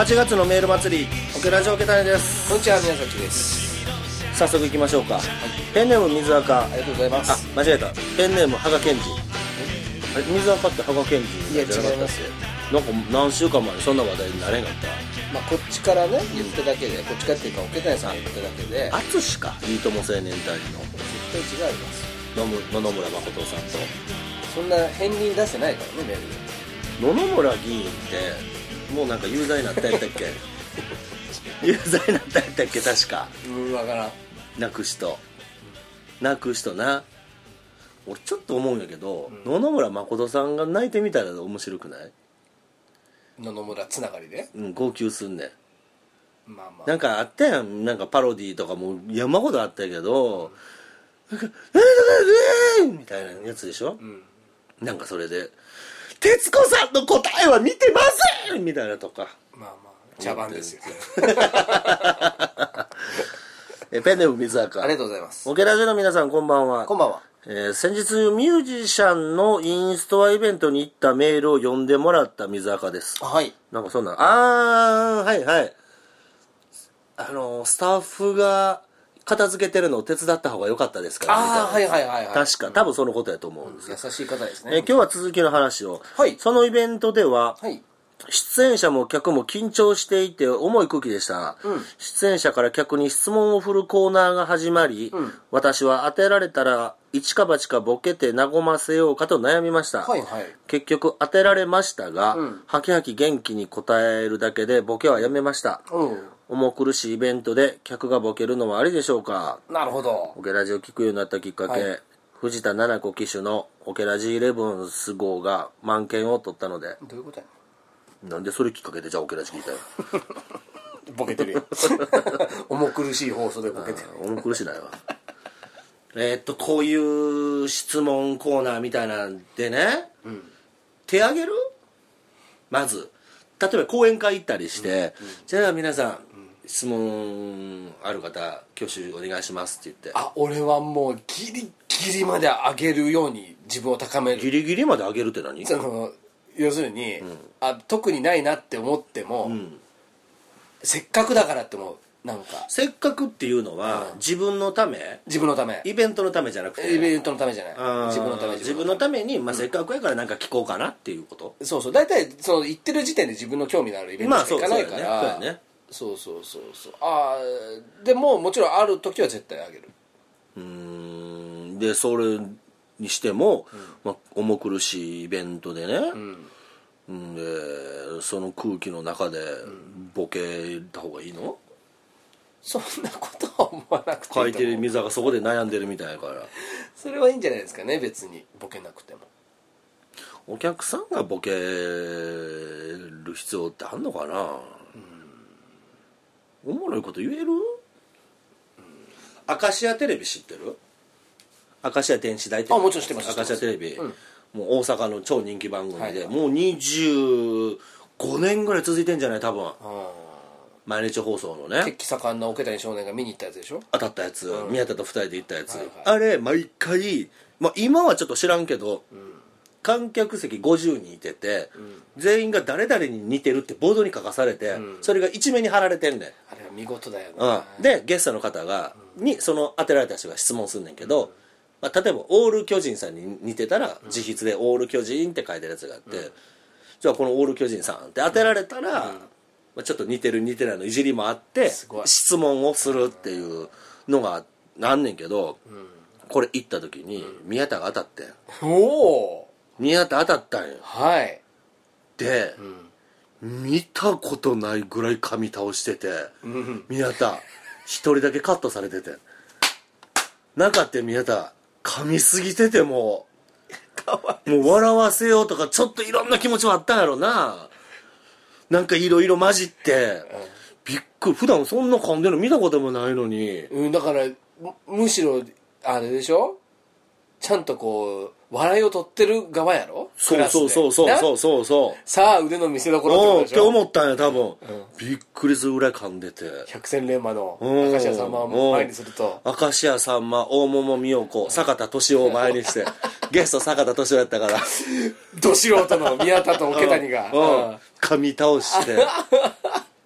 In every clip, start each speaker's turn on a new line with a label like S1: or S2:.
S1: 8月のメール祭りオケラジオケタネです。
S2: こんにちは、宮崎です。
S1: 早速行きましょうか、ペンネーム水垢。
S2: ありがとうございます。
S1: 間違えた、ペンネーム羽賀健二。水垢って羽賀健二
S2: いや、違いますよ。
S1: なんか何週間前にそんな話題になれんかった。
S2: まあこっちからね言っただけで、こっちからっていうかオケタネさん言っただけで
S1: 淳か、いいとも青年隊の
S2: 絶対違います。
S1: 野々村誠さんと
S2: そんな片鱗出してないからね、メールで。
S1: 野々村議員ってもうなんか有罪になったやったっけ有罪になったやったっけ確か。
S2: わからん。
S1: 泣く人な。俺ちょっと思うんやけど、野々村誠さんが泣いてみたら面白くない？
S2: 野々村つながりで、
S1: 号泣すんねん。
S2: まあまあ
S1: なんかあったやん、なんかパロディーとかも山ほどあったけど、なんかみたいなやつでしょ、なんかそれで徹子さんの答えは見てませんみたいなとか。
S2: まあまあ茶番ですよ。
S1: ペンネーム水垢。
S2: ありがとうございます。
S1: オケラジオの皆さんこんばんは。
S2: こんばんは。
S1: 先日ミュージシャンのインストアイベントに行ったメールを読んでもらった水垢です。
S2: はい。
S1: なんかそんなはいはい、スタッフが片付けてるのを手伝った方が良かったですからみたいな。
S2: はいはいはいはい。
S1: 確か多分そのことやと思うんですよ。
S2: 優しい方ですね。
S1: 今日は続きの話を。
S2: はい。
S1: そのイベントでは、
S2: はい。
S1: 出演者も客も緊張していて重い空気でした、出演者から客に質問を振るコーナーが始まり、私は当てられたら一か八かボケて和ませようかと悩みました、
S2: はいはい。
S1: 結局当てられましたが、はきはき元気に答えるだけでボケはやめました、重苦しいイベントで客がボケるのはありでしょうか。
S2: なるほど。
S1: オケラジを聞くようになったきっかけ、藤田七菜子騎手のオケラジ11号が満件を取ったので。
S2: どういうことや。
S1: なんでそれきっかけでじゃあオケラジ聞いたよ。
S2: ボケてるよ。重苦しい放送でボケてる。
S1: 重苦しいないわ。こういう質問コーナーみたいなんでね、手挙げる？まず例えば講演会行ったりして、じゃあ皆さん、質問ある方挙手お願いしますって言って。
S2: 俺はもうギリギリまで上げるように自分を高める。
S1: ギリギリまで上げるって何？
S2: 要するに、特にないなって思っても、せっかくだからって思う。なんか
S1: せっかくっていうのは、自分のためイベントのためじゃなくて、
S2: イベントのためじゃない、自分のために、せっかくやからなんか聞こうかなっていうこと。 そうそう、大体その言ってる時点で自分の興味のあるイベントしか行かないから、そうでももちろんある時は絶対あげる。
S1: でそれにしても、重苦しいイベントでね、でその空気の中でボケた方がいいの？
S2: そんなことは思わなくていいと思う。
S1: 書いてる水がそこで悩んでるみたいやから。
S2: それはいいんじゃないですかね、別にボケなくても。
S1: お客さんがボケる必要ってあんのかな。おもろいこと言える？明石家テレビ知ってる？明石家電視台って。
S2: もちろん知ってます。
S1: 明石家テレビ、もう大阪の超人気番組で、もう25年ぐらい続いてんじゃない多分。毎日放送のね、
S2: 血気盛んな桶谷少年が見に行ったやつでしょ。
S1: 当たったやつ、宮田と2人で行ったやつ、あれ毎回、今はちょっと知らんけど、観客席50人いてて、全員が誰々に似てるってボードに書かされて、それが一面に貼られてんねん。
S2: あれは見事だよな、
S1: でゲストの方が、にその当てられた人が質問すんねんけど、例えばオール巨人さんに似てたら、自筆でオール巨人って書いてるやつがあって、じゃあこのオール巨人さんって当てられたら、ちょっと似てる似てないのいじりもあって、質問をするっていうのがなんねんけど、これ行った時に宮田が当たってん。宮田当たったんよ。で、見たことないぐらい噛み倒してて、宮田一人だけカットされてて、なかって宮田噛みすぎててもう笑わせようとかちょっといろんな気持ちはあったんやろな。なんかいろいろ混じって、びっくり。普段そんな噛んでるの見たこともないのに。
S2: だからむしろあれでしょ、ちゃんとこう笑いを取ってる側やろ。
S1: そう
S2: さあ腕の見せ所
S1: って思ったんや多分、びっくりするぐらい噛んでて、
S2: 百戦錬磨の明石家さんまを前にすると、
S1: 明石家さんま、大桃美代子、坂田敏夫を前にしてゲスト坂田敏夫やったから
S2: ど素人の宮田と桶谷が
S1: 噛み倒して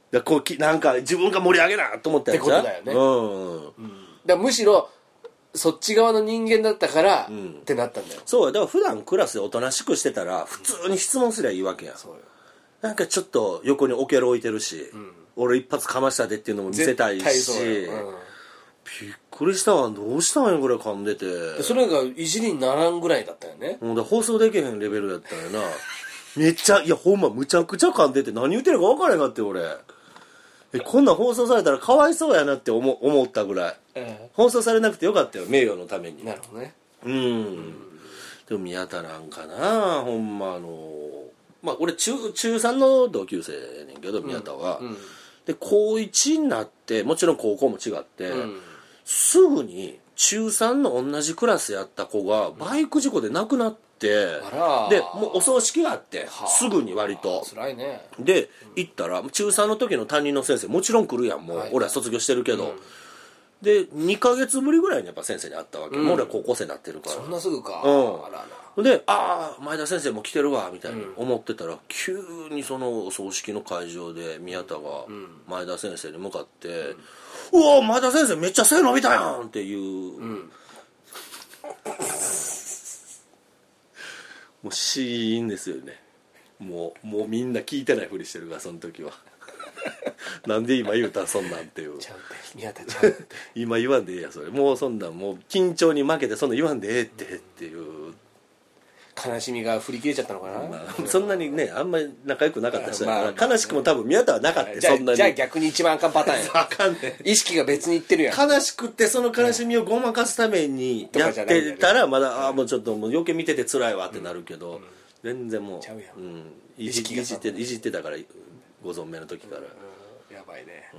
S1: だこうなんか自分が盛り上げなと思ったやつ
S2: ってことだよね、だからむしろそっち側の人間だったから、ってなったんだよ。
S1: そうだから普段クラスでおとなしくしてたら普通に質問すりゃいいわけやん。そうよ。なんかちょっと横にオケル置いてるし、俺一発かましたでっていうのも見せたいし、びっくりしたわ、どうしたんやこれ噛んでて。
S2: それがいじりにならんぐらいだったよね。
S1: もうだ放送できへんレベルやったんやな。めっちゃいやほんまむちゃくちゃ噛んでて何言ってるか分からへんかって俺。こんなん放送されたらかわいそうやなって思ったぐらい、放送されなくてよかったよ、名誉のために。
S2: なるほどね。
S1: でも宮田なんかな、ほんままあ俺中3の同級生やねんけど宮田は、で高1になってもちろん高校も違って、すぐに中3の同じクラスやった子がバイク事故で亡くなって、でもうお葬式があってすぐに割と
S2: 辛いね。
S1: で行ったら中3の時の担任の先生もちろん来るやん、もう俺は卒業してるけど、で2ヶ月ぶりぐらいにやっぱ先生に会ったわけ、もう俺は高校生になってるから。
S2: そんなすぐか。
S1: で前田先生も来てるわみたいに思ってたら、急にそのお葬式の会場で宮田が前田先生に向かって「うわ前田先生めっちゃ背伸びたやん!」っていう、もうシーンですよね。もうみんな聞いてないふりしてるからその時はなんで今言うたらそんなんっていう。
S2: ちゃうって宮田ちゃうって
S1: 今言わんでええやそれ、もうそんなんもう緊張に負けてそんなん言わんでええっていう
S2: 悲しみが振り切れちゃったのかな、
S1: そんなにねあんまり仲良くなかった人だから、悲しくも多分宮田はなかった、
S2: そんなに。じゃあ逆に一番あかんパターンや。
S1: あかんね、
S2: 意識が別にいってるやん。
S1: 悲しくってその悲しみをごまかすためにやってたらまだもうちょっともう余計見てて辛いわってなるけど、全然もう
S2: ちゃうやん、
S1: いじってたからご存命の時から、
S2: やばいね、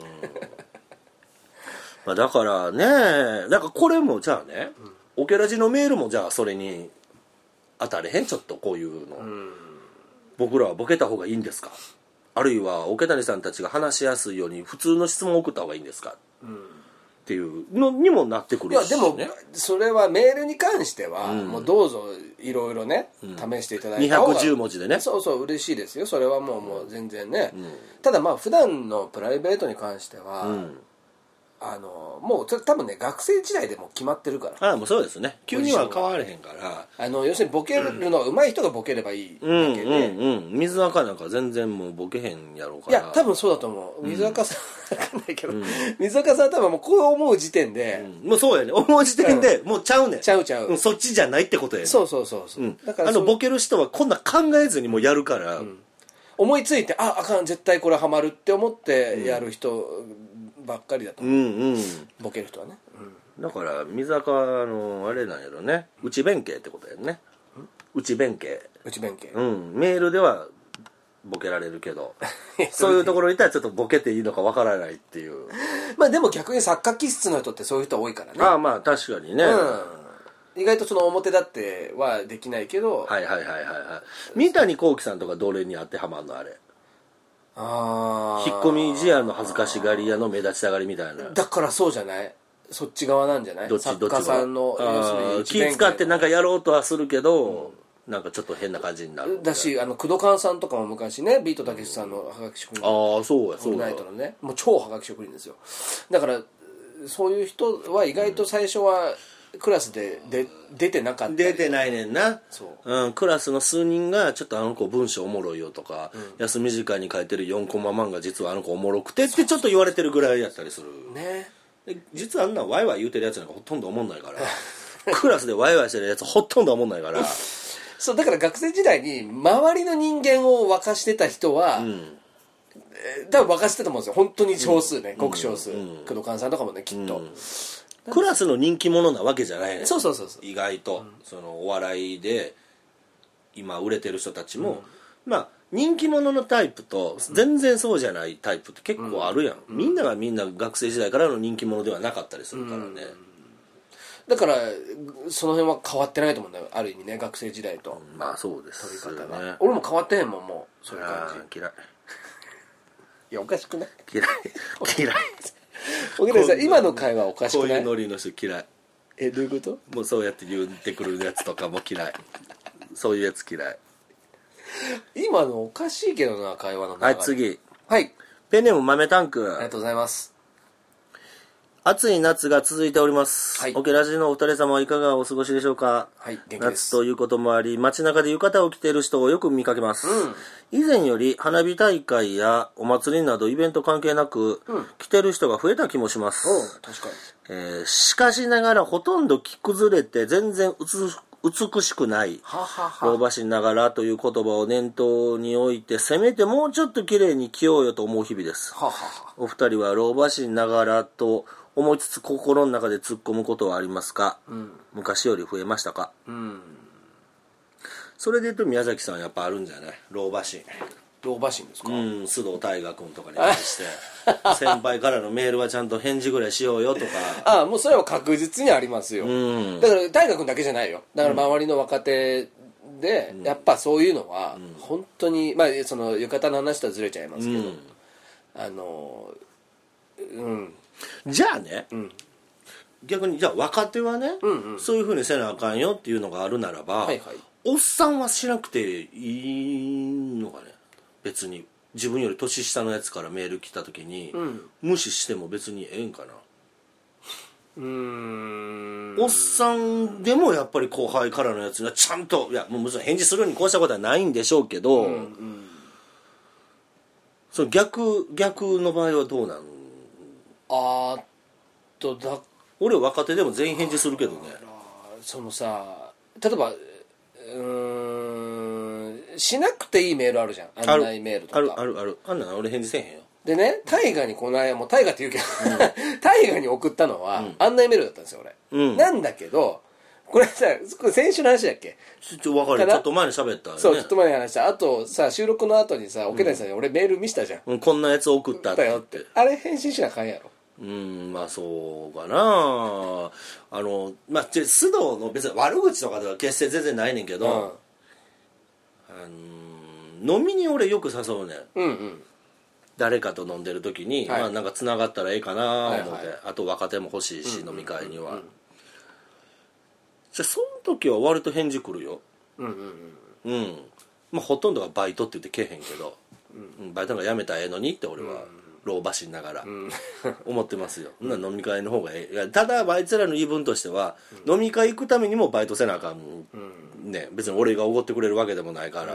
S1: まあだからね、なんかこれもじゃあね、オケラジのメールもじゃあそれに当たれへん、ちょっとこういうの、僕らはボケた方がいいんですか、あるいは桶谷さんたちが話しやすいように普通の質問を送った方がいいんですか、っていうのにもなってくるし、ね、
S2: いやでもそれはメールに関しては、もうどうぞいろいろね、試していただいた方が
S1: 210文字でね、
S2: そう嬉しいですよ、それはもう全然ね、ただまあ普段のプライベートに関しては、もう多分ね学生時代でも決まってるから。
S1: もうそうですね、急には変われへんから、
S2: 要するにボケるのが上手い人がボケればいいだけで、
S1: 水垢なんか全然もうボケへんやろうから。
S2: いや多分そうだと思う、水垢さん分かんないけど、水垢さんは多分もうこう思う時点で、
S1: もうそうやね、思う時点でもうちゃうねん、
S2: ちゃう
S1: そっちじゃないってことやねん。
S2: そう、
S1: だからボケる人はこんな考えずにもうやるから、
S2: 思いついてあかん絶対これハマるって思ってやる人ばっかりだと思う、ボケる人はね、
S1: だから水垢あれなんやろね、内弁慶ってことやね、内弁慶、メールではボケられるけどそういうところにいたらちょっとボケていいのかわからないっていう。
S2: まあでも逆に作家気質の人ってそういう人多いからね。
S1: まあ確かにね、
S2: 意外とその表立ってはできないけど、
S1: 三谷幸喜さんとかどれに当てはまるのあれ、引っ込み思案の恥ずかしがり屋の目立ちたがりみたいな。
S2: だからそうじゃない、そっち側なんじゃない、作家さんの
S1: 気使ってなんかやろうとはするけど、なんかちょっと変な感じになる
S2: だし、工藤勘さんとかも昔ね、ビートたけしさんのハガキ職人、
S1: そう
S2: ナイトのね、もう超ハガキ職人ですよ。だからそういう人は意外と最初はクラスで出てなかった、
S1: 出てないねんな。クラスの数人がちょっとあの子文章おもろいよとか、休み時間に書いてる4コマ漫画実はあの子おもろくてってちょっと言われてるぐらいやったりする
S2: ね。
S1: 実はあんなワイワイ言うてるやつなんかほとんど思んないからクラスでワイワイしてるやつほとんど思んないから
S2: そうだから学生時代に周りの人間を沸かしてた人は、多分沸かしてたと思うんですよ、本当に少数ね、極少数、工藤勘さんとかもねきっと、
S1: クラスの人気者なわけじゃないね。
S2: そう
S1: 意外と、そのお笑いで今売れてる人たちも、まあ人気者のタイプと全然そうじゃないタイプって結構あるやん、みんながみんな学生時代からの人気者ではなかったりするからね、
S2: だからその辺は変わってないと思うんだよ、ある意味ね、学生時代と。
S1: まあそうですよね。
S2: 俺も変わってへんもん、もうそういう感じ。
S1: 嫌い。
S2: いやおかしくない？
S1: 嫌い
S2: 桶谷さん今の会話おかしくない？
S1: こういうノリの人嫌い。
S2: どういうこと？
S1: もうそうやって言ってくるやつとかも嫌い。そういうやつ嫌い。
S2: 今のおかしいけどな、会話の流れ。
S1: 次。
S2: はい。
S1: ペンネーム豆タンク、
S2: ありがとうございます。
S1: 暑い夏が続いております、はい、オケラジのお二人様はいかがお過ごしでしょうか。
S2: はい、元気です。
S1: 夏ということもあり街中で浴衣を着ている人をよく見かけます、以前より花火大会やお祭りなどイベント関係なく、着てる人が増えた気もします。
S2: 確かに。
S1: しかしながらほとんど着崩れて全然美しくない老婆心ながらという言葉を念頭に置いてせめてもうちょっと綺麗に着ようよと思う日々です。お二人は老婆心ながらと思いつつ心の中で突っ込むことはありますか、昔より増えましたか。それで言うと宮崎さんやっぱあるんじゃない、老婆心。
S2: 老婆心ですか。
S1: 須藤大河君とかに対して先輩からのメールはちゃんと返事ぐらいしようよとか
S2: もうそれは確実にありますよ、だから大河君だけじゃないよ。だから周りの若手で、やっぱそういうのは本当に、まあその浴衣の話とはずれちゃいますけど、
S1: じゃあね、逆にじゃあ若手はね、そういうふうにせなあかんよっていうのがあるならば、おっさんはしなくていいのかね。別に自分より年下のやつからメール来た時に、無視しても別にええんかな。おっさんでもやっぱり後輩からのやつにはちゃんと、いやもうもちろん返事するようにこうしたことはないんでしょうけど、その逆の場合はどうなん俺若手でも全員返事するけどね。
S2: そのさ、例えばしなくていいメールあるじゃん、案内メールとか。
S1: あるあんなの俺返事せえへんよ。
S2: でね、大河にこの間、もう大河って言うけど大河に送ったのは案内メールだったんですよ俺、なんだけどこれさ、先週の話だっけ。
S1: 分かる。ちょっと前に喋ったよね。
S2: そう、ちょっと前に話した。あとさ、収録の後にさ、桶谷さんに俺メール見したじゃん、
S1: こんなやつ送ったって言って。
S2: あれ返信しなあかんやろ。
S1: まあそうかな。まあ須藤の別に悪口とかでは決して全然ないねんけど、飲みに俺よく誘うねん、誰かと飲んでる時に、まあなんかつながったらええかな思って、あと若手も欲しいし、飲み会には、じゃあその時は割と返事来るよ。まあほとんどがバイトって言ってけえへんけど、バイトが辞めたらええのにって俺は老婆心ながら思ってますよ。飲み会の方がええ。ただあいつらの言い分としては、飲み会行くためにもバイトせなあかんね。別に俺がおごってくれるわけでもないから、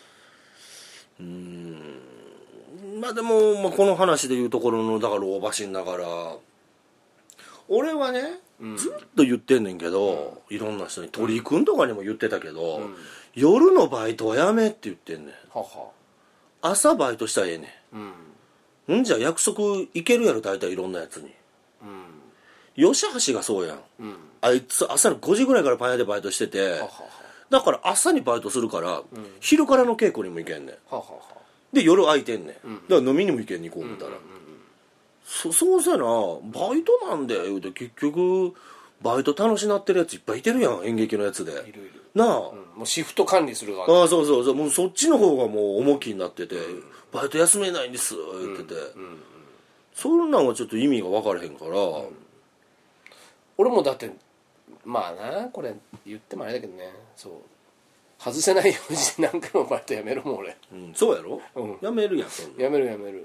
S1: まあでも、まあ、この話でいうところのだから老婆心ながら俺はね、ずっと言ってんねんけど、いろんな人に、鳥居くんとかにも言ってたけど、夜のバイトはやめって言ってんねん。朝バイトしたらええねん。じゃあ約束いけるやろ大体いろんなやつに。吉橋がそうやん、あいつ朝の5時ぐらいからパン屋でバイトしてて、だから朝にバイトするから、昼からの稽古にも行けんねん。で夜空いてんねん、だから飲みにも行けんに行こうみたいな、そうさな、バイトなんで言うて結局バイト楽しなってるやついっぱいいてるやん、演劇のやつで。いるなあ、
S2: もうシフト管理する側。
S1: そうもうそっちの方がもう重きになってて、バイト休めないんです言ってて、そんなんはちょっと意味が分からへんから、
S2: 俺もだってまあな、これ言ってもあれだけどね、そう外せないように何回もバイトやめるもん俺。
S1: そうやろ、やめるやん。
S2: やめる、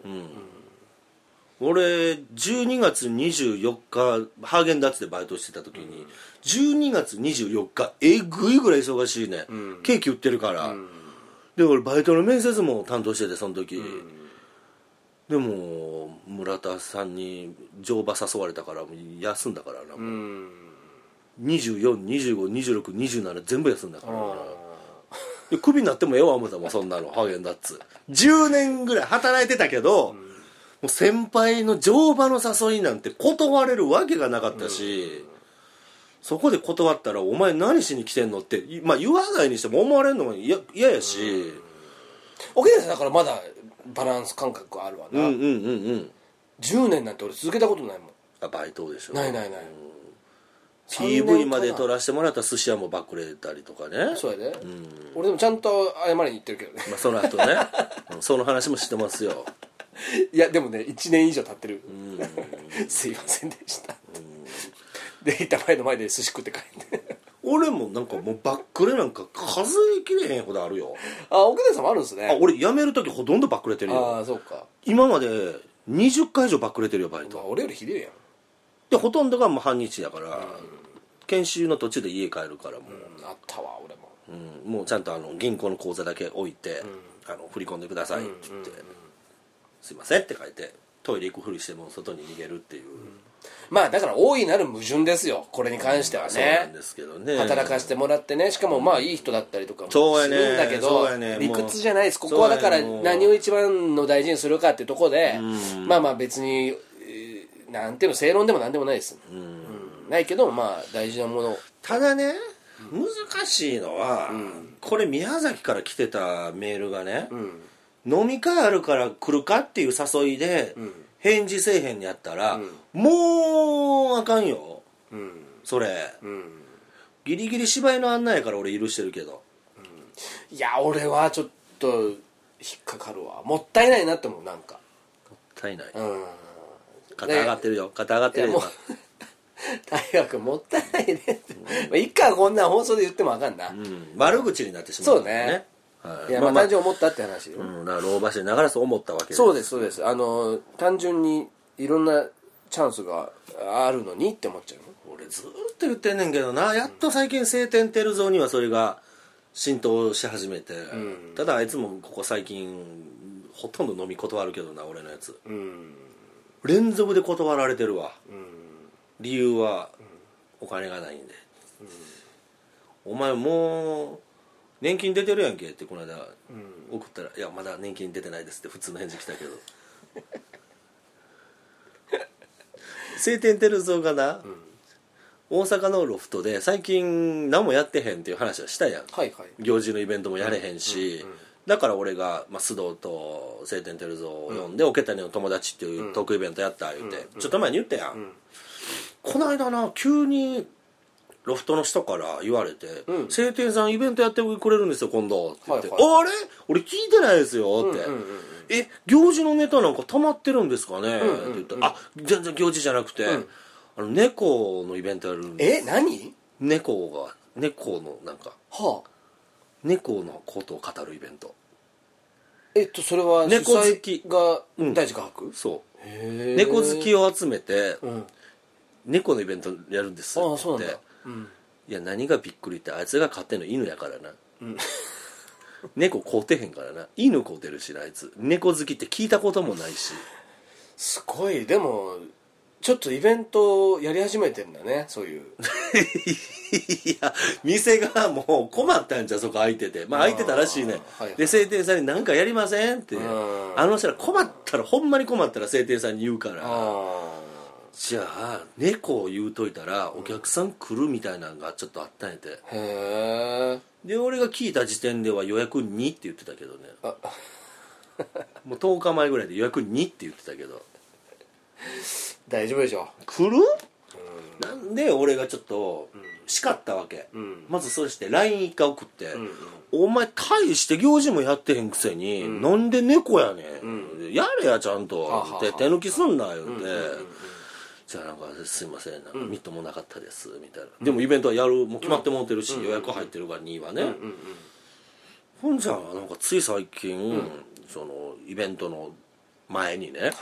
S1: 俺12月24日ハーゲンダッツでバイトしてた時に、12月24日えぐいぐらい忙しいね、ケーキ売ってるから、で俺バイトの面接も担当しててその時、でも村田さんに乗馬誘われたから休んだからな、24、25、26、27全部休んだからな。クビになってもええわ思ったもんそんなの。ハーゲンダッツ10年ぐらい働いてたけど、もう先輩の乗馬の誘いなんて断れるわけがなかったし、そこで断ったらお前何しに来てんのって、まあ言わないにしても思われるのも嫌やし、
S2: 桶谷さんだからまだバランス感覚あるわな。10年なんて俺続けたことないもん。
S1: バイトでしょ。
S2: ない、
S1: PV まで撮らせてもらった寿司屋もバックれたりとかね。
S2: そうやで、俺でもちゃんと謝りに行ってるけどね。
S1: まあその後ねその話もしてますよ。
S2: いやでもね1年以上経ってるすいませんでした、で板前の前で寿司食って帰って
S1: 俺もなんかもうバックレなんか数えきれへんほどあるよ。
S2: 桶谷さんもあるんですね。
S1: 俺辞める時ほとんどバックレてるよ。
S2: そうか。
S1: 今まで20回以上バックれてるよバイト、
S2: 俺よりひでえやん。
S1: でほとんどがもう半日だから、研修の途中で家帰るからもう、
S2: あったわ俺も、
S1: もうちゃんと銀行の口座だけ置いて、振り込んでくださいって言って、すいませんって書いてトイレ行くふりしても外に逃げるっていう、
S2: まあだから大いなる矛盾ですよこれに関してはね。
S1: そうなんですけどね、
S2: 働かせてもらってね、しかもまあいい人だったりとかもするんだけど、理屈じゃないです。ここはだから何を一番の大事にするかっていうところで、まあまあ別になんていうの正論でもなんでもないです、ないけどまあ大事なもの。
S1: ただね難しいのは、これ宮崎から来てたメールがね、飲み会あるから来るかっていう誘いで、返事せえへんにやったら、もうあかんよ、それ、ギリギリ芝居の案内やから俺許してるけど、
S2: いや俺はちょっと引っかかるわ。もったいないなって思う。なんか
S1: もったいない、肩上がってるよ、肩上がってるよ
S2: 大学もったいないねって、一回こんな放送で言ってもあかんな、
S1: 悪口になってしまう
S2: そうね、いやまあ単純に思ったって話よ、
S1: だから老婆してながらそう思ったわけです。
S2: そうですそうです。単純にいろんなチャンスがあるのにって思っちゃうの。
S1: 俺ずっと言ってんねんけどな、やっと最近晴天照蔵にはそれが浸透し始めて、ただあいつもここ最近ほとんど飲み断るけどな俺のやつ、連続で断られてるわ、理由はお金がないんで、お前もう年金出てるやんけってこの間送ったら、いやまだ年金出てないですって普通の返事来たけど晴天照蔵がな、大阪のロフトで最近何もやってへんっていう話はしたやん、行事のイベントもやれへんし、だから俺が、須藤と晴天照蔵を呼んで、桶谷の友達っていうトークイベントやった言うて、ちょっと前に言ったやん、この間な急にロフトの人から言われて「晴天さんイベントやってくれるんですよ今度」って言って「あれ俺聞いてないですよ」って「行事のネタなんか溜まってるんですかね」って言ったら「あ全然行事じゃなくて猫のイベントやるんです」
S2: 何？
S1: 猫のなんか猫のことを語るイベント。
S2: それは
S1: 猫好き
S2: が大地画伯？
S1: そう猫好きを集めて猫のイベントやるんですって言って、いや何がびっくりってあいつが飼ってんの犬やからな、猫飼うてへんからな、犬飼うてるしな、あいつ猫好きって聞いたこともないし。
S2: すごい。でもちょっとイベントやり始めてんだね、そういう
S1: いや店がもう困ったんじゃ、そこ空いてて、空いてたらしいね、で晴天さんに何かやりませんって、あの人ら困ったらほんまに困ったら晴天さんに言うから、じゃあ猫を言うといたらお客さん来るみたいなのがちょっとあったんやて。へえ。で俺が聞いた時点では予約2って言ってたけどねもう10日前ぐらいで予約2って言ってたけど
S2: 大丈夫でしょ。
S1: 来る？なんで俺がちょっと叱ったわけ、まずそして LINE 一回送って、お前大して行事もやってへんくせに、なんで猫やねん、やれやちゃんとって手抜きすんな言うて、じゃあなんかすいませんなんかみっともなかったですみたいな、でもイベントはやるもう決まってもうてるし、予約入ってるから2はね、ほんじゃなんかつい最近、そのイベントの前にね、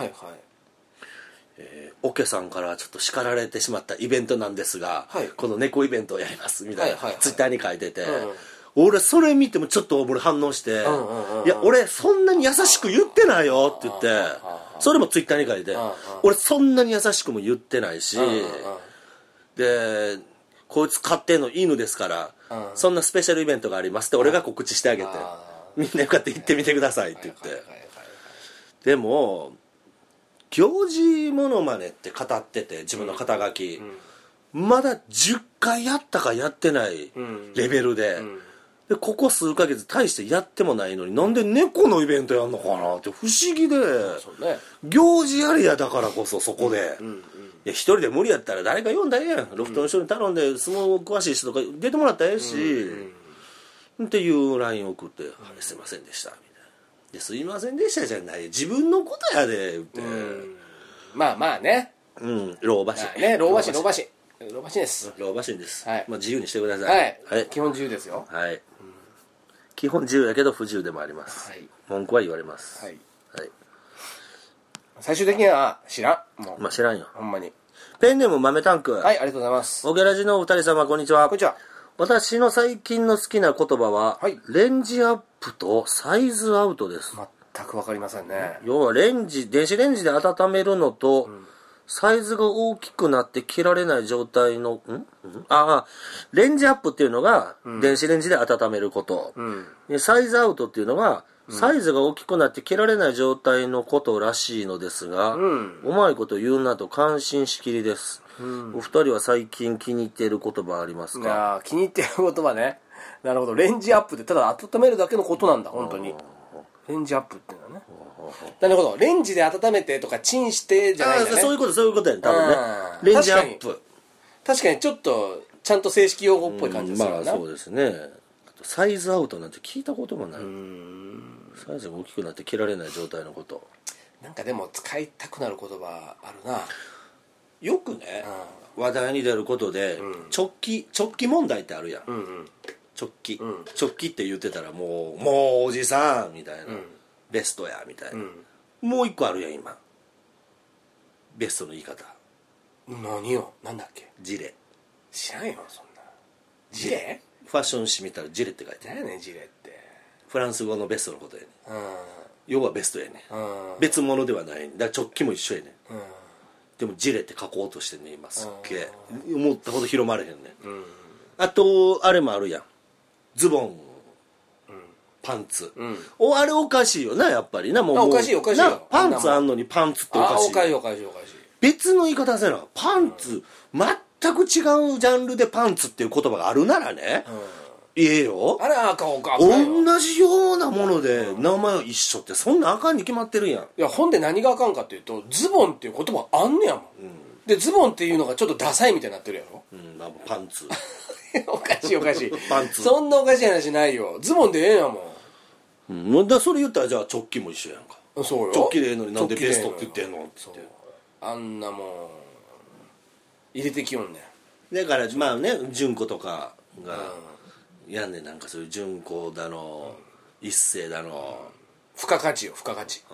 S1: オケさんからちょっと叱られてしまったイベントなんですが、この猫イベントをやりますみたいな、ツイッターに書いてて、俺それ見てもちょっと俺反応して、いや俺そんなに優しく言ってないよって言って、それもツイッターに書いて、俺そんなに優しくも言ってないし、でこいつ飼ってんの犬ですから、そんなスペシャルイベントがありますって俺が告知してあげて、みんなよかったら行ってみてくださいって言って、でも行事モノマネって語ってて自分の肩書き、まだ10回やったかやってないレベルで、でここ数ヶ月大してやってもないのになんで猫のイベントやんのかなって不思議で、行事やりやだからこそそこで、いや一人で無理やったら誰か呼んだらええやん、ロフトの人に頼んで相撲詳しい人とか出てもらったらええし、っていう LINE 送って「すいませんでした」みたいな。ですいませんでしたじゃない、自分のことやでって、
S2: まあね、
S1: 老婆心
S2: ね、老婆心です。
S1: 老婆心です。自由にしてください。
S2: 基本自由ですよ。
S1: 基本自由やけど不自由でもあります。文句は言われます。
S2: 最終的には知らん。もう
S1: まあ知らんよ。
S2: ほんまに。
S1: ペンネーム豆タンク。
S2: はい、ありがとうございます。
S1: オゲラジのお二人様、こんにちは。
S2: こんにちは。
S1: 私の最近の好きな言葉は、
S2: はい、
S1: レンジアップとサイズアウトです。
S2: 全くわかりませんね。
S1: 要は電子レンジで温めるのと、サイズが大きくなって切られない状態の、レンジアップっていうのが、電子レンジで温めること。でサイズアウトっていうのが、サイズが大きくなって切られない状態のことらしいのですが、うまいこと言うなと感心しきりです。お二人は最近気に入っている言葉ありますか？
S2: いや気に入ってる言葉ね。なるほど。レンジアップってただ温めるだけのことなんだ、本当に。レンジアップっていうのはね。なるほど。レンジで温めてとかチンしてじゃないんだね。
S1: そういうことやね、多分ね。レンジアップ。
S2: 確かにちょっとちゃんと正式用語っぽい感じですよね。
S1: まあそうですね。あとサイズアウトなんて聞いたこともない。サイズが大きくなって切られない状態のこと。
S2: なんかでも使いたくなる言葉あるな。
S1: よくね、話題に出ることで、直帰問題ってあるやん。直帰って言ってたらもうおじさんみたいな、ベストやみたいな、もう一個あるやん今。ベストの言い方。
S2: 何よ、なんだっけ？
S1: ジレ。
S2: 知らんよそんな。ジレ？
S1: ファッション誌見たらジレって書いてある。
S2: 何やねんジレって。
S1: フランス語のベストのことやね、要はベストやね、別物ではないね。だから直帰も一緒やね、でもジレって書こうとしてね今すっげえ思ったほど広まれへんね、あとあれもあるやん、ズボン、パンツ、あれおかしいよなやっぱりな。もう
S2: おかしいよ
S1: パンツあんのにパンツっておかしい。
S2: おかしい
S1: 別の言い方せな。パンツ、全く違うジャンルでパンツっていう言葉があるならね、いえよ。
S2: あれあかんか
S1: 同じようなもので名前一緒ってそんなあかんに決まってるやん。
S2: いやほんで何があかんかっていうと、ズボンっていう言葉あんねやもん、でズボンっていうのがちょっとダサいみたいになってるやろ、
S1: パンツ
S2: おかしい
S1: パンツ
S2: そんなおかしい話ないよ。ズボンでええやもん、
S1: だそれ言ったらじゃあ直帰も一緒やんか。
S2: そうよ。
S1: 直帰でええのになんでベストって言ってんのって言って、
S2: あんなもん入れてきよんねん。
S1: だからまあね、純子とかがやんねん、なんかそういう純子だの、一世だの、
S2: 付加価値よ、付加価値。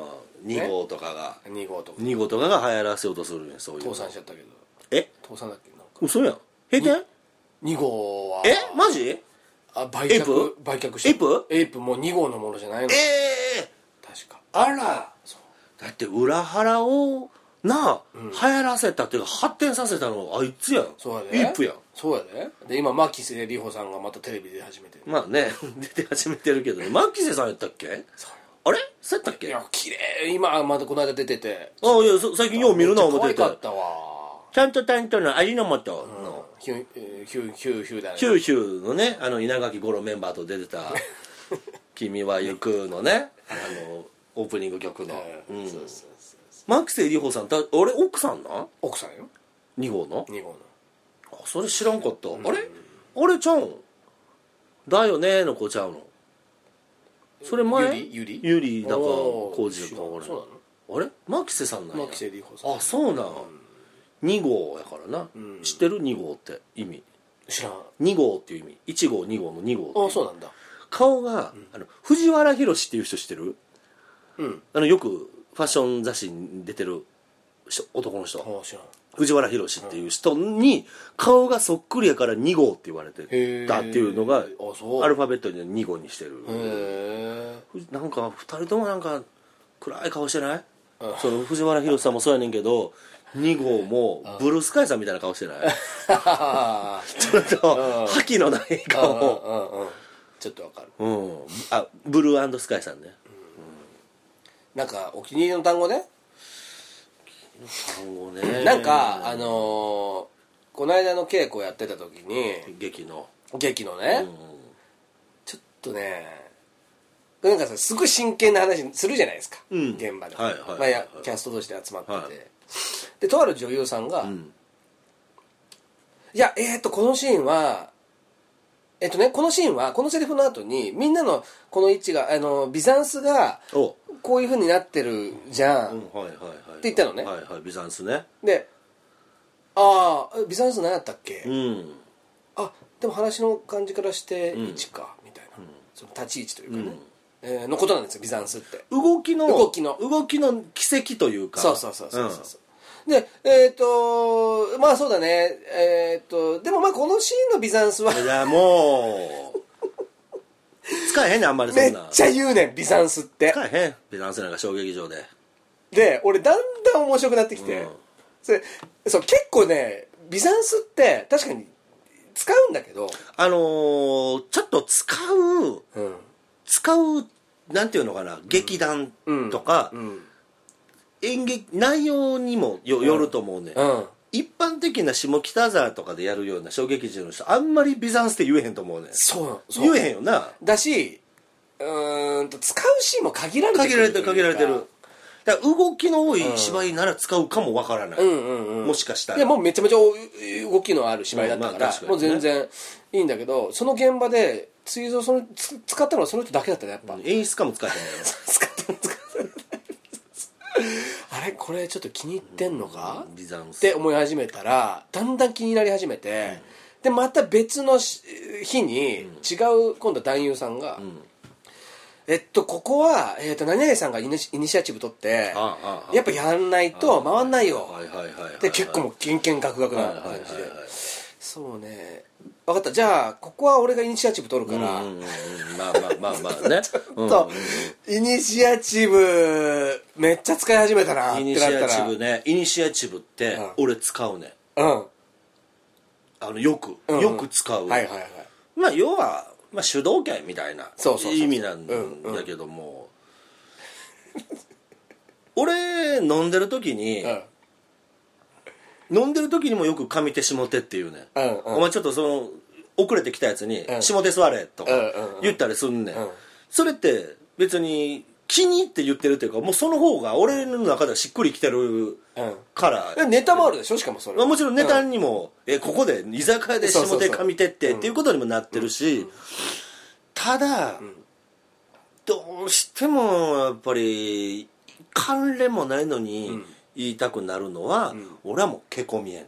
S1: 2号とかが
S2: 2号
S1: とかが流行らせようとするねん、そういう。
S2: 倒産しちゃったけど。倒産だっけ？なんか
S1: 嘘やん。閉店
S2: ？2号は
S1: マジ？
S2: 売却した。エイプもう2号のものじゃないの。確か。
S1: あら、だって裏腹を流行らせたっていうか発展させたのあいつやん。
S2: そうやで。
S1: エイプやん。
S2: そうやで。で今牧瀬里穂さんがまたテレビで始めてる。
S1: まあね出て始めてるけどね。牧瀬さんやったっけ？あれそうやったっけ？
S2: いや綺麗。今またこの間出てて。
S1: いや最近よう見るな思ってて。
S2: 可愛かったわ。
S1: ちゃんとの味の素の
S2: ヒューだね。
S1: ヒューのね、稲垣吾郎メンバーと出てた君は行くのね、オープニング曲の。牧瀬里穂さん俺奥さんな？
S2: 奥さんよ。
S1: 2号のそれ知らんかった。あれちゃうんだよねの子ちゃうの？それ前
S2: ゆ
S1: りだか浩二だかあれ牧瀬さんなんや。
S2: 牧瀬里穂さん。
S1: あ、そうなん。2号やからな、知ってる2号って意味？
S2: 知らん。
S1: 2号っていう意味。1号2号の2号。
S2: あ、そうなんだ。
S1: 顔が、藤原宏っていう人知ってる？よくファッション雑誌に出てる男の人。
S2: 知らん。
S1: 藤原宏っていう人に顔がそっくりやから2号って言われてたっていうのがアルファベットで2号にしてる。なんか2人ともなんか暗い顔してない？その藤原宏さんもそうやねんけど2号もブルースカイさんみたいな顔してない？ちょっと覇気のない顔。
S2: ちょっとわかる。
S1: ブルー&スカイさんね。
S2: なんかお気に入りの単語ね。
S1: 単語ね。
S2: なんかこの間の稽古やってた時に
S1: 劇の
S2: ね、ちょっとねなんかさすごい真剣な話するじゃないですか、現場で、キャスト同士で集まってて、でとある女優さんが、いやこのシーンはこのシーンはこのセリフの後にみんなのこの位置がビザンスがこういう風になってるじゃん、って言ったのね。
S1: ビザンスね。
S2: でビザンス何やったっけ、でも話の感じからして位置か、みたいな、その立ち位置というかね、 のことなんですよビザンスって。
S1: 動きの奇跡というか。
S2: そう、でまあそうだね、でもまあこのシーンのビザンスはい
S1: やもう使えへんねんあんまりそんな。
S2: めっちゃ言うねんビザンスって。
S1: 使えへんビザンスなんか小劇場
S2: で俺だんだん面白くなってきて、そう結構ねビザンスって確かに使うんだけど
S1: ちょっと使うなんていうのかな、劇団とか、演劇内容にもよると思うね、一般的な下北沢とかでやるような小劇場の人あんまりビザンスって言えへんと思うね。
S2: そう
S1: 言えへんよな。
S2: だし使うシーンも限られてる。
S1: だから動きの多い芝居なら使うかもわからない、もしかしたら。
S2: いやもうめちゃめちゃ動きのある芝居だったから、もう全然いいんだけど、その現場で追蔵使ったのはその人だけだったねやっぱ。
S1: 演出家も使えへんのよ
S2: 使ったあれこれちょっと気に入ってんのか、
S1: ビザンス
S2: って思い始めたらだんだん気になり始めて、でまた別の日に違う今度は男優さんが、ここは、何々さんがイニシアチブ取ってやっぱやんないと回んないよで結構もうけんけんがくがくな感じで、そうね分かった、じゃあここは俺がイニシアチブ取るから、
S1: まあね
S2: ちょっとイニシアチブめっちゃ使い始めたなってなったら。
S1: イニシアチブって俺使うね、よく使う。まあ要は主導権みたいな意味なんだけども、俺飲んでる時にもよく上手下手っていうね、お前ちょっとその遅れてきたやつに下手座れとか言ったりすんねん。それって別に気に入って言ってるっていうか、もうその方が俺の中ではしっくりきてるから、
S2: ネタもあるでしょしかもそれ
S1: もちろんネタにもここで居酒屋で下手上手っていうことにもなってるし、ただ、どうしてもやっぱり関連もないのに言いたくなるのは、俺はもうけこみやね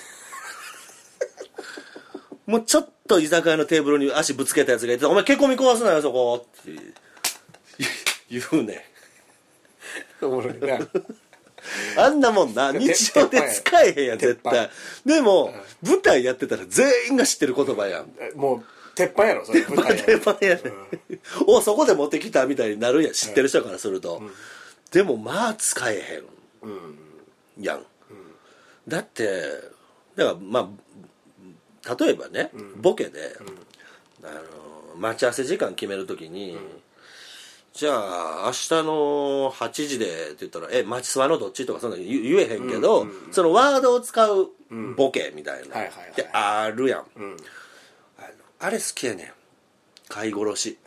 S1: んもうちょっと居酒屋のテーブルに足ぶつけたやつがいて「お前けこみ壊すなよそこ」って言うねん。
S2: おもろいな
S1: あんなもんな日常で使えへんやん絶対。でも舞台やってたら全員が知ってる言葉やん。
S2: もう鉄板やろそれ。
S1: 鉄板やね、おそこで持ってきたみたいになるやん知ってる人からすると、でもまあ使えへんやん、だってだからまあ例えばね、ボケで、待ち合わせ時間決めるときに、じゃあ明日の8時でって言ったら待ち座のどっちとかそんな言えへんけど、そのワードを使うボケみたいなってあるやん、あれ好きやねん、飼い殺し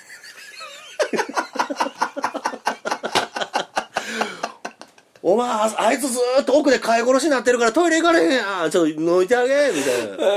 S1: お前あいつずーっと奥で飼い殺しになってるからトイレ行かれへんやん、ちょっと抜いてあげみたいな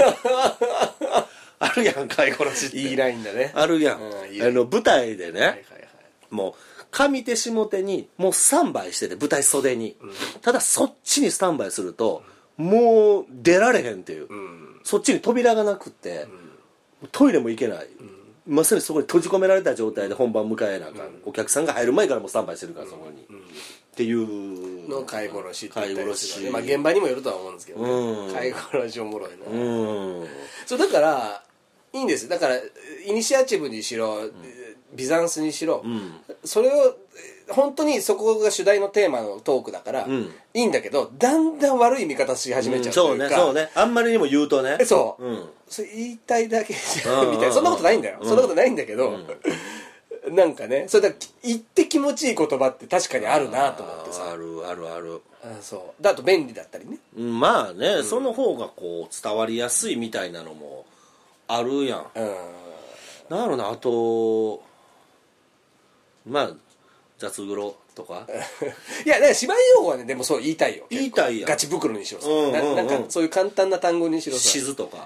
S1: あるやん飼い殺しって。
S2: いいラインだね。
S1: あるやん、舞台でね、もう上手下手にもうスタンバイしてて舞台袖に、ただそっちにスタンバイするともう出られへんっていう、そっちに扉がなくって、トイレも行けない、まさにそこに閉じ込められた状態で本番迎えなあかん、お客さんが入る前からもうスタンバイしてるからそこに、っていう
S2: の飼い殺しって
S1: 言ったりする、
S2: まあ現場にもよるとは思うんですけどね、飼い殺しおもろいな、そうだからいいんですだからイニシアチブにしろ、ビザンスにしろ、それを本当にそこが主題のテーマのトークだから、いいんだけどだんだん悪い見方し始めちゃうというか、
S1: そうねあんまりにも言うとね、
S2: それ言いたいだけじゃんみたいな、そんなことないんだよ、そんなことないんだけど、なんかね、それだ言って気持ちいい言葉って確かにあるなと思ってさ。
S1: ある
S2: そうだと便利だったりね、
S1: まあね、その方がこう伝わりやすいみたいなのもあるやん、なんやろな、あとまあ雑黒とか
S2: いやだから芝居用語はねでもそう言いたいよ、
S1: 言いたいやん、
S2: ガチ袋にしろさ、なんかそういう簡単な単語にしろさ、
S1: しずとか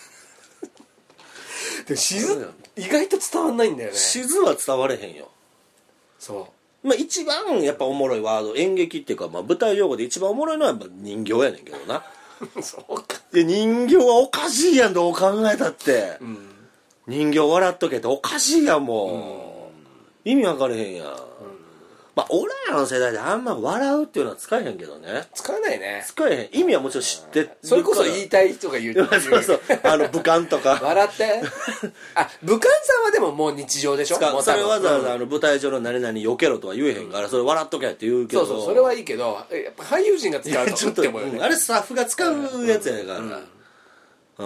S2: でもしず意外と伝わんないんだよね。
S1: しずは伝われへんよ。そうまあ一番やっぱおもろいワード、演劇っていうか、まあ、舞台用語で一番おもろいのはやっぱ人形やねんけどな
S2: そうか。
S1: で人形はおかしいやん、どう考えたって、人形笑っとけっておかしいやんも意味分かれへんやん、まあ俺らの世代であんま笑うっていうのは使えへんけどね。
S2: 使わないね。
S1: 使えへん。意味はもちろん知ってるから。
S2: それこそ言いたい人が言う
S1: そうそう、武漢とか
S2: 笑って武漢さんはでももう日常でしょ。もう
S1: それわざわざ舞台上の何々避けろとは言えへんから、それ笑っとけって言うけど、
S2: そうそれはいいけど、やっぱ俳優陣が使うとちょっと
S1: あれスタッフが使うやつやから、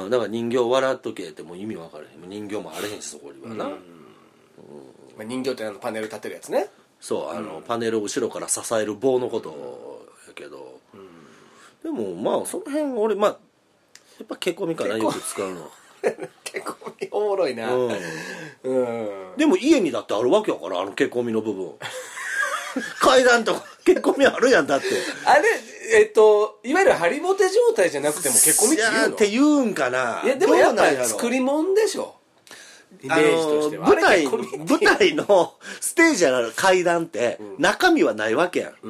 S1: だから人形笑っとけってもう意味分からへん。人形もあれへんし、そこにはな、
S2: 人形ってパネル立てるやつね。
S1: そうパネルを後ろから支える棒のことやけど、でもまあその辺俺やっぱケコミかな、よく使うの
S2: ケコミおもろいな、
S1: でも家にだってあるわけやから、ケコミの部分階段とかケコミあるやん。だって
S2: あれいわゆるハリボテ状態じゃなくてもケコミって言うの？
S1: って言うんかな。
S2: いやでもやっぱ作り物でしょ、イメージとしては。
S1: 舞台のステージやる階段って中身はないわけやん、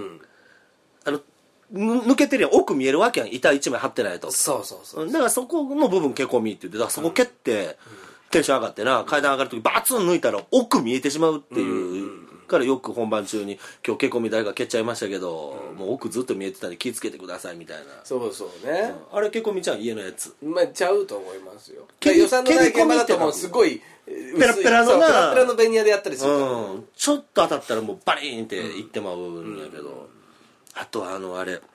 S1: 抜けてるやん、奥見えるわけやん、板一枚張ってないと。
S2: そう
S1: だからそこの部分ケコミって言って、だからそこ蹴ってテンション上がってな、階段上がるときバツン抜いたら奥見えてしまうっていうからよく本番中に今日ケコミ誰か蹴っちゃいましたけど、もう奥ずっと見えてたんで気ぃつけてくださいみたいな。
S2: そうね、
S1: あれケコミちゃん家のやつ
S2: ちゃうと思いますよ。予算のない現場だともうすごい
S1: ペラペラ
S2: のベニヤでやったりする、
S1: ちょっと当たったらもうバリーンっていってまうんやけど、あとあれ、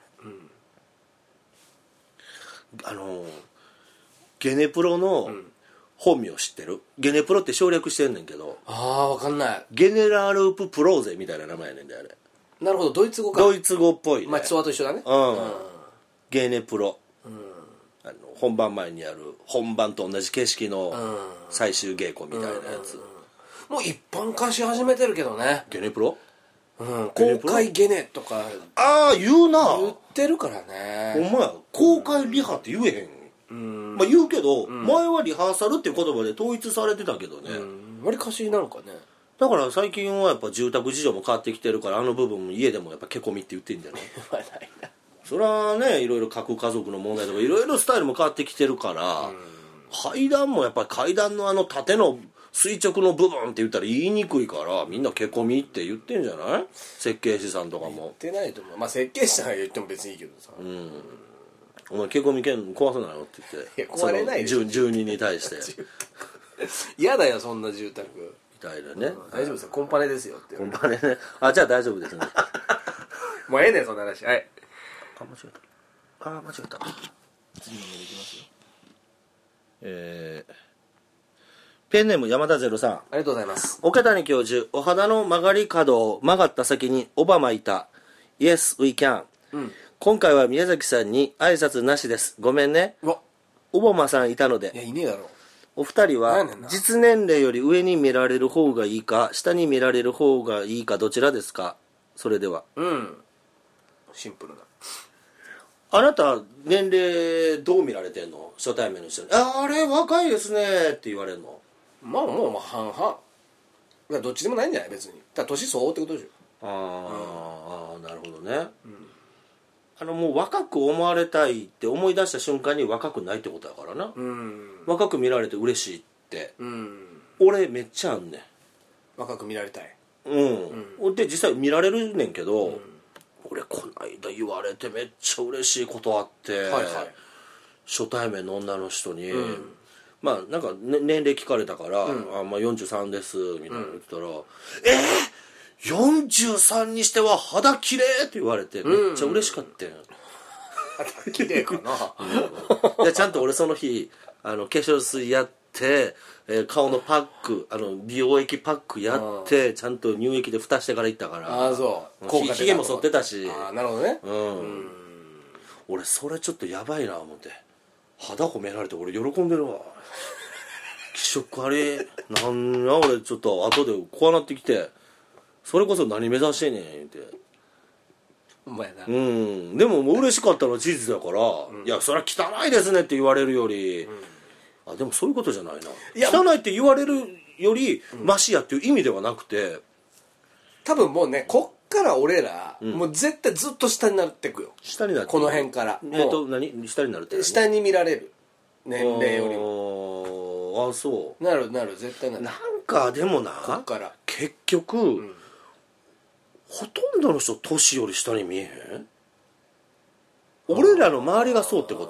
S1: ゲネプロの本名知ってる？ゲネプロって省略してんねんけど、
S2: 分かんない。
S1: ゲネラルプ・プローゼみたいな名前やねんで、あれ。
S2: なるほど、ドイツ語か。
S1: ドイツ語っぽいね。
S2: ツアーと一緒だね。
S1: ゲネプロ、本番前にやる本番と同じ景色の最終稽古みたいなやつ、
S2: もう一般化し始めてるけどね、
S1: ゲネプロ、
S2: 公開ゲネとか
S1: 言うな、
S2: 言ってるからね。
S1: ほんまや、公開リハって言えへん。言うけど、前はリハーサルっていう言葉で統一されてたけどね、
S2: 割りかしなのかね。
S1: だから最近はやっぱ住宅事情も変わってきてるから、あの部分家でもやっぱケコミって言ってんじゃないそれはね、いろいろ各家族の問題とかいろいろスタイルも変わってきてるから、階段もやっぱり階段の縦の垂直の部分って言ったら言いにくいから、みんなケコミって言ってんじゃない？設計士さんとかも
S2: 言ってないと思う。設計士さんが言っても別にいいけどさ、
S1: お前ケコミ壊さないのって言って、
S2: いや壊れないでしょ、
S1: 住人に対して
S2: 嫌だよそんな住宅
S1: みたいなね、
S2: 大丈夫ですよ、コンパネですよって。
S1: コンパネね、じゃあ大丈夫ですね
S2: もうええねんそんな話。はい、
S1: 間違えた次のメールいきますよ。ペンネーム山田ゼロさん、あ
S2: りがとうございます。
S1: 岡谷教授、お肌の曲がり角を曲がった先にオバマいた。 Yes we can、今回は宮崎さんに挨拶なしです、ごめんね。オバマさんいたので。
S2: いや、いねえだろ。
S1: お二人は実年齢より上に見られる方がいいか下に見られる方がいいか、どちらですか？それでは。
S2: シンプルな。
S1: あなた年齢どう見られてんの？初対面の人にあれ若いですねって言われるの？
S2: もう半々。どっちでもないんじゃない？別に。だから年相応ってことでしょ。
S1: なるほどね。もう若く思われたいって思い出した瞬間に若くないってことだからな。若く見られて嬉しいって、俺めっちゃあんねん。
S2: 若く見られたい。
S1: で実際見られるねんけど、俺こないだ言われてめっちゃ嬉しいことあって、初対面の女の人に、なんか、年齢聞かれたから「43です」みたいなの言ったら「43にしては肌綺麗って言われてめっちゃ嬉しかったん。
S2: 肌綺麗かな。
S1: でちゃんと俺その日化粧水やって、顔のパック美容液パックやってちゃんと乳液で蓋してから行ったから。
S2: そう
S1: ひげも剃ってたし。
S2: なるほどね。
S1: 俺それちょっとやばいな思って、肌褒められて俺喜んでるわ。気色悪いなんや俺ちょっと後でこうなってきて、それこそ何目指してんねんって。
S2: お前な。
S1: でももう嬉しかったのは事実だから、いやそれは汚いですねって言われるより、でもそういうことじゃないな。汚いって言われるよりマシやっていう意味ではなくて、
S2: 多分もうね、こっから俺ら、もう絶対ずっと下になっていくよ。
S1: 下になって
S2: この辺から
S1: 何下になるって
S2: 下に見られる年齢よりも。
S1: そう
S2: なる絶対なる。
S1: なんかでもな、
S2: こっから
S1: 化結局、ほとんどの人年より下に見えへん？俺らの周りがそうってこと？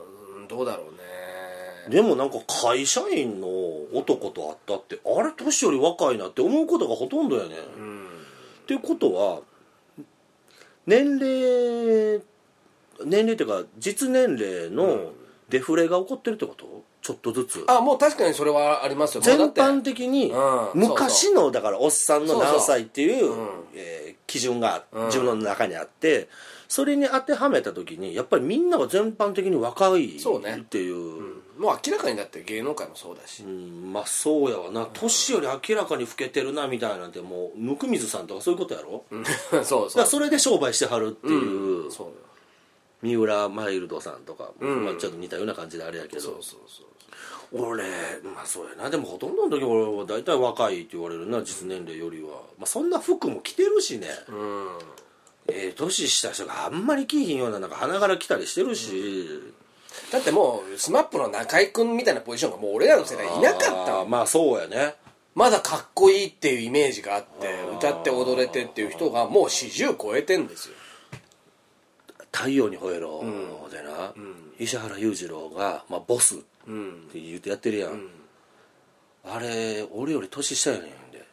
S2: どうだろうね。
S1: でもなんか会社員の男と会ったってあれ年より若いなって思うことがほとんどやね、っていうことは年齢っていうか実年齢のデフレが起こってるってこと？ちょっとずつ。
S2: もう確かにそれはありますよ。
S1: 全般的に昔のだからおっさんの何歳っていう基準が自分の中にあって、それに当てはめた時にやっぱりみんなが全般的に若いっていう、
S2: もう明らかにだって芸能界もそうだし、
S1: まあそうやわな。年より明らかに老けてるなみたいなんてもう温水さんとかそういうことやろ。
S2: そう
S1: だからそれで商売してはるっていう、三浦マイルドさんとか、まあ、ちょっと似たような感じであれやけど、俺まあそうやな。でもほとんどの時俺は大体若いって言われるな、実年齢よりは。まあ、そんな服も着てるしね、年下人があんまり着ひんような、なんか花柄着たりしてるし、
S2: だってもうスマップの中居君みたいなポジションがもう俺らの世代いなかったわ。
S1: まあそうやね。
S2: まだかっこいいっていうイメージがあって歌って踊れてっていう人がもう40超えてんですよ。
S1: 太陽に吠えろでな、石原裕次郎が、まあ、ボスって言うてやってるやん、あれ俺より年下やねんで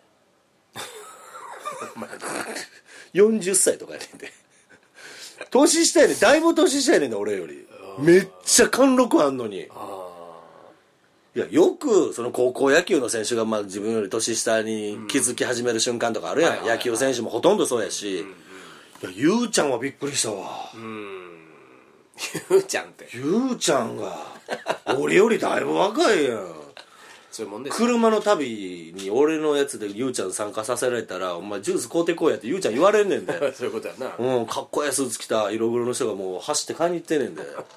S1: 40歳とかやねんで年下やねん、だいぶ年下やねんで俺より。めっちゃ貫禄あんのに。いやよくその高校野球の選手がまあ自分より年下に気づき始める瞬間とかあるやん、野球選手もほとんどそうやし、いやゆうちゃんはびっくりしたわ。
S2: ゆうちゃんって
S1: ゆうちゃんが俺よりだいぶ若いやん。
S2: そういうもんです。
S1: 車の旅に俺のやつでゆうちゃん参加させられたらお前ジュース買うてこいやってゆうちゃん言われんねんで
S2: そういうことやな。
S1: かっこいいスーツ着た色黒の人がもう走って買いに行ってんねんでだ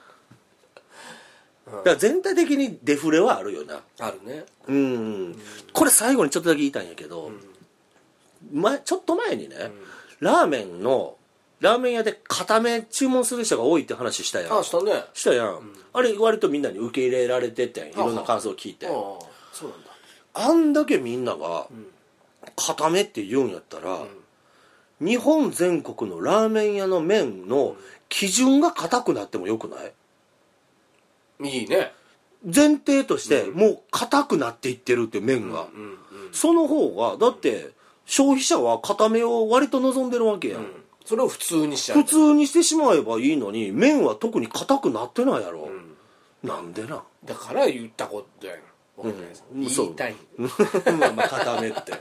S1: から全体的にデフレはあるよな。
S2: あるね。
S1: これ最後にちょっとだけ言いたいんやけど、ちょっと前にね、ラーメン屋で固め注文する人が多いって話したやん。したやん、あれ割とみんなに受け入れられてていろんな感想を聞いて、
S2: そうなんだ。
S1: あんだけみんなが固めって言うんやったら、日本全国のラーメン屋の麺の基準が固くなってもよくない？
S2: いいね。
S1: 前提としてもう固くなっていってるって麺が、その方がだって消費者は固めを割と望んでるわけやん、
S2: それを普通にしちゃう。
S1: 普通にしてしまえばいいのに麺は特に硬くなってないやろ、なんでな。
S2: だから言ったことやん。言いたい
S1: まあ固めって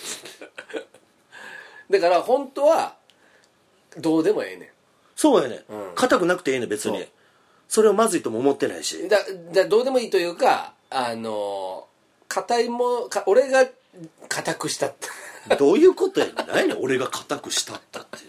S2: だから本当はどうでもええねん。
S1: そうやね、硬くなくてええねん別に。それをまずいとも思ってないし、
S2: どうでもいいというか硬いも俺が硬くしたって
S1: どういうことやねん。何やねん俺が硬くしたったって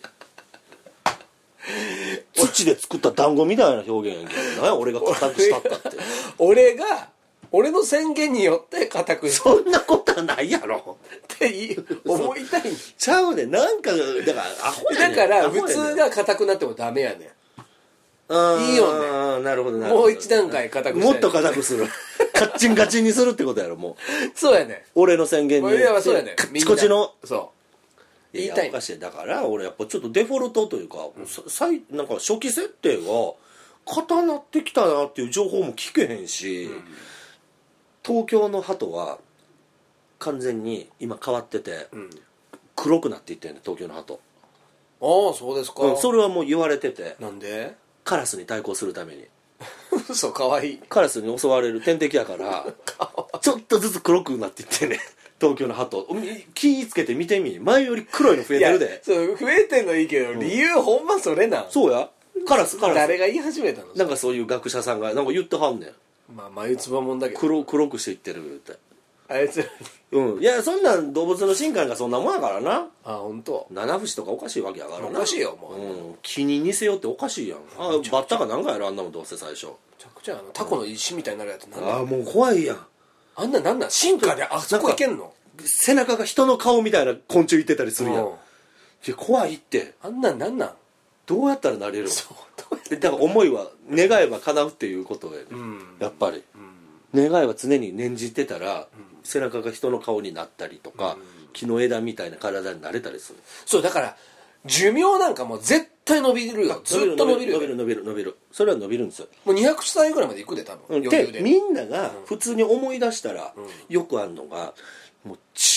S1: 土で作った団子みたいな表現やんけど、何や俺が硬くしたったって
S2: 俺の宣言によって硬くした。
S1: そんなことはないやろ
S2: って思いたいん
S1: ちゃうねん。なんかだからアホやねん。
S2: だから普通が硬くなってもダメやねん。いいよね。
S1: なるほどな。
S2: もう一段階硬くしたい。
S1: もっと硬くするカッチンガチンにするってことやろ。もう
S2: そうやね。
S1: 俺の宣言に
S2: そうやね。
S1: カッチコチの。
S2: そう
S1: 言いたい。おかしい。だから俺やっぱちょっとデフォルトというか、なんか初期設定が硬なってきたなっていう情報も聞けへんし、東京の鳩は完全に今変わってて、黒くなっていってんね東京の鳩。
S2: ああそうですか、
S1: それはもう言われてて。
S2: なんで？
S1: カラスに対抗するために
S2: 嘘、かわいい。
S1: カラスに襲われる天敵やからちょっとずつ黒くなっていってね東京の鳩気ぃつけて見てみ。前より黒いの増えてるで。
S2: そう増えてんのいいけど、理由ほんまそれなん。
S1: そうやカラス
S2: 誰が言い始めたの？
S1: なんかそういう学者さんがなんか言ってはんねん。
S2: まあ眉唾もんだけど
S1: 黒くしていってるって
S2: あいつら
S1: に。いやそんなん動物の進化がそんなもんやからな。
S2: 本当。
S1: 七節とかおかしいわけやからな。
S2: おかしいよも
S1: う、木に似せよっておかしいやん。バッタかなんかやろあんなもんどうせ最初。め
S2: ちゃくちゃタコの石みたいになるやつなんだ。
S1: もう怖いやん。
S2: あんななんなん進化であそこいけんの？
S1: 背中が人の顔みたいな昆虫いってたりするやん。いや怖いって。
S2: あんなんなんなん？
S1: どうやったらなれるの？だから思いは願えば叶うっていうことやね、やっぱり、願いは常に念じてたら、背中が人の顔になったりとか、 木の枝みたいな体になれたりする。
S2: そうだから寿命なんかもう絶対伸びるよ。ずっと伸びるよ。
S1: 伸びる。それは伸びるんですよ。
S2: もう200歳ぐらいまでいくで多分、余裕で。
S1: みんなが普通に思い出したら、よくあるのがもう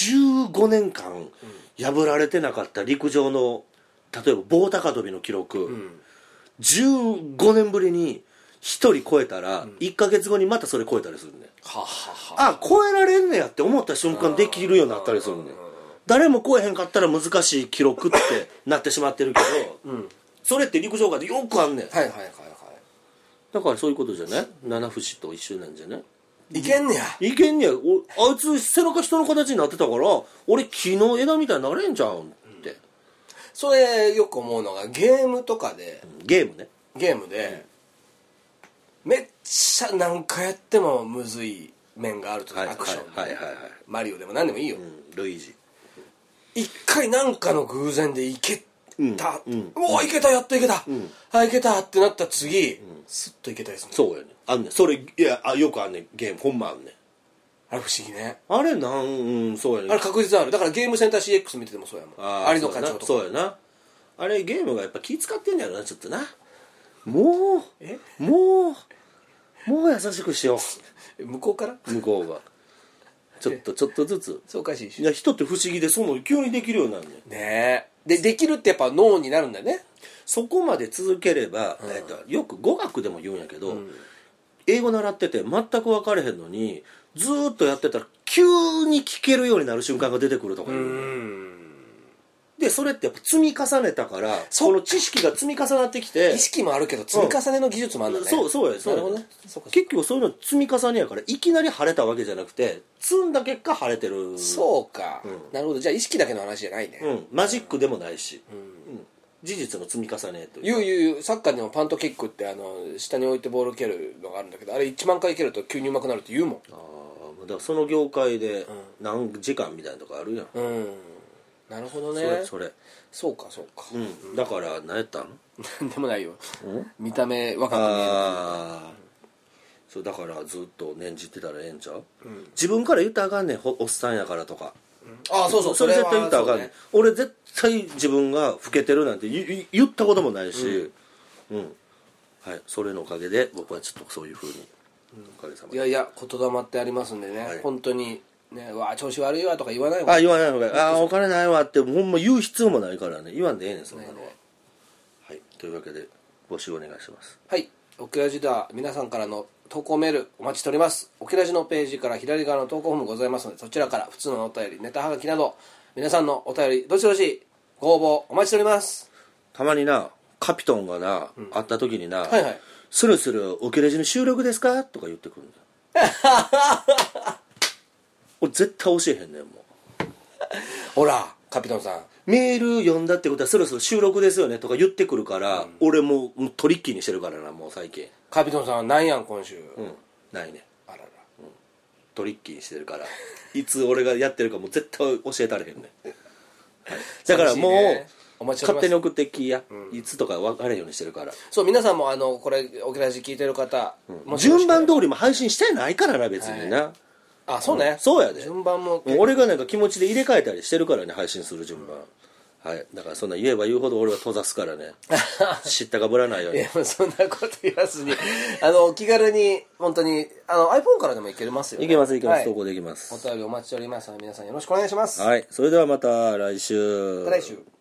S1: 15年間破られてなかった陸上の例えば棒高跳びの記録、15年ぶりに1人超えたら、1ヶ月後にまたそれ超えたりするね。あ、超えられんねやって思った瞬間できるようになったりするね。誰も超えへんかったら難しい記録ってなってしまってるけど、それって陸上界でよくあんねん。だからそういうことじゃない？七不思と一緒なんじゃない？
S2: いけんねや。
S1: いけんねや。あいつ背中人の形になってたから俺木の枝みたいになれんじゃんって、
S2: それよく思うのがゲームとかで、
S1: ゲーム
S2: で、めっちゃ何回やってもむずい面があるとか、アクションで、マリオでも何でもいいよ、
S1: ルイージ
S2: 一回なんかの偶然でいけた、おおいけた、やっといけた、あいけたってなった次、スッといけたりする。
S1: そうやね。あんねんそれ。いやよくあんねんゲーム。ほんまあんねん
S2: あれ不思議ね。
S1: あれそうやねん。
S2: あれ確実ある。だからゲームセンター CX 見ててもそうやもん。有野課長とか。
S1: そうやな。あれゲームがやっぱ気使ってんねやろな、ちょっとな。もう優しくしよ
S2: う。向こうから
S1: 向こうがちょっとずつ。
S2: そうおかしいし。
S1: いや人って不思議で、その急にできるようになるねん
S2: ねえ。できるってやっぱ脳になるんだよね。
S1: そこまで続ければ、よく語学でも言うんやけど、英語習ってて全く分かれへんのにずーっとやってたら急に聞けるようになる瞬間が出てくるとか言う。でそれってやっぱ積み重ねたから、その知識が積み重なってきて、
S2: 意識もあるけど積み重ねの技術もあるんだね。
S1: そうや。なるほどね。結局そういうの積み重ねやから、いきなり晴れたわけじゃなくて積んだ結果晴れてる。
S2: そうか、なるほど。じゃあ意識だけの話じゃないね。
S1: マジックでもないし、事実の積み重ねとい
S2: 言
S1: う。
S2: うサッカーでもパントキックって下に置いてボール蹴るのがあるんだけど、あれ1万回蹴ると急に上手くなるって言うもん。
S1: だからその業界で何時間みたいなとこあるやん。
S2: なるほどね。
S1: それ
S2: そうか、
S1: だから何やったん？
S2: なんでもないよ。見た目若く見える。
S1: そうだからずっと念じてたらええんちゃう？自分から言ったらあかんねん、おっさんやからとか。
S2: そう
S1: それ絶対言ったらあかんねん。俺絶対自分が老けてるなんて言ったこともないし、はい、それのおかげで僕はちょっとそういう風に、おかげさまで。
S2: いや言霊ってありますんでね、本当にね、わ調子悪いわとか言わない方
S1: がいい。言わない方がいい。お金ないわってほんま言う必要もないからね。言わんでええねん、そんなのは。はい、というわけで募集お願いします。
S2: はい、オケラジでは皆さんからの投稿メールお待ちしております。オケラジのページから左側の投稿フォームございますので、そちらから普通のお便り、ネタはがきなど皆さんのお便りどしどしご応募お待ちしております。
S1: たまになカピトンがな、会った時にな、スルスルオケラジの収録ですかとか言ってくるんだ俺絶対教えへんねんもう
S2: ほらカピトンさん
S1: メール読んだってことはそろそろ収録ですよねとか言ってくるから、俺もうトリッキーにしてるからな、もう最近。
S2: カピトンさんはないやん今週。
S1: ないね。
S2: あらら、
S1: トリッキーにしてるからいつ俺がやってるかもう絶対教えたれへんねん、だからもう勝手に送ってきや、いつとか分かれへんようにしてるから。
S2: そう皆さんもこれオケラジ聞いてる方、
S1: 順番通りも配信してないからな別にな、
S2: そうね、
S1: そうやで。
S2: 順番も
S1: 俺がなんか気持ちで入れ替えたりしてるからね、配信する順番、はい。だからそんな言えば言うほど俺は閉ざすからね知ったかぶらないように。
S2: いやそんなこと言わずに気軽に本当にiPhone からでもいけますよね。
S1: いけます、投稿できます。
S2: お便りお待ちしておりますので皆さんよろしくお願いします。
S1: はい、それではまた来週。
S2: 来週。